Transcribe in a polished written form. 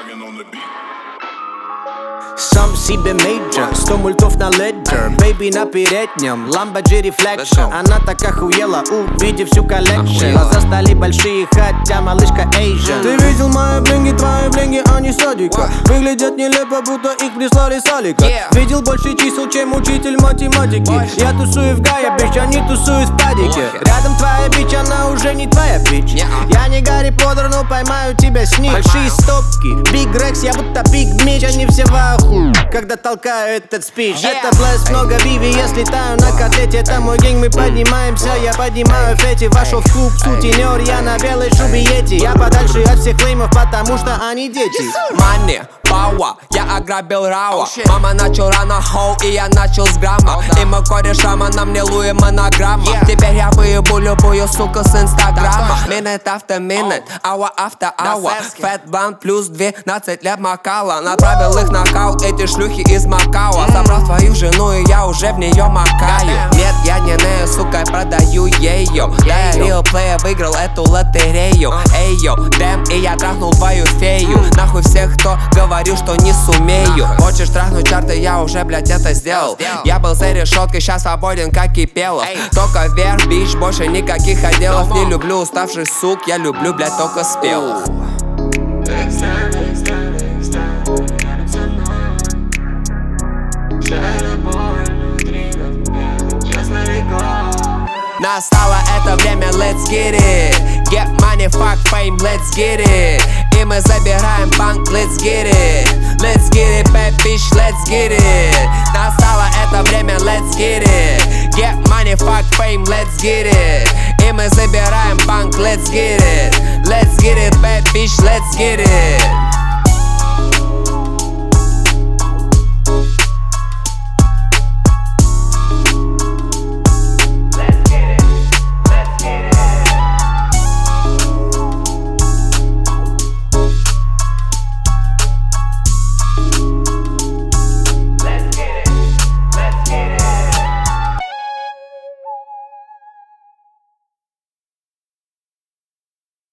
Сам себе мейджор, 100 мультов на леджер. Бэйби на переднем, Lambo Reflection. Она так охуела, увидев всю коллекшн. Глаза стали большие, хотя малышка Asian. Ты видел мои блинги, твои блинги, они садика. Выглядят нелепо, будто их прислали с Алика. Видел больше чисел, чем учитель математики. Я тусую в Гая, бич, они тусуют в падике. Рядом твоя бич, она уже не твоя бич. Я не Гарри Поттер, но поймаю тебя с ним. Большие стопки, Биг Рекс, я будто Биг Мич. Они все в аху, когда толкаю этот спич. Это блэст, много Виви, я слетаю на котлете. Это мой гэнг, мы поднимаемся, я поднимаю фети. Вошел в клуб, сутенер, я на белой шубе Йети. Я подальше от всех клеймов, потому что они дети. Money, power, я ограбил Рауа. Мама начал рано хоу, и я начал с грамма. И мой корешама на мне Луи монограмма. Теперь я выебу любую суку с инстаграма. Minute after minute, hour after hour. Fat blunt плюс 12 лет макала. Направил их на каут, эти шлюхи из Макао. Забрал твою жену, и я уже в нее макаю. Нет, я не нею, сука, я продаю ее. Да, я real player, выиграл эту лотерею. Эй, йо, дэм, и я трахнул твою фею. Нахуй всех, кто говорил, что не сумею. Хочешь трахнуть чарты, я уже, блядь, это сделал. Я был за решеткой, сейчас свободен, как Кипелов. Только вверх, бич, больше никаких отделов. Не люблю уставших сук, я люблю, блядь, только спелых. Настало это время, let's get it. Get money, fuck fame, let's get it. И мы забираем банк, let's get it. Let's get it, bad bitch, let's get it. Настало это время, let's get it. Get money, fuck fame, let's get it. И мы забираем банк, let's get it. Let's get it, bad bitch, let's get it.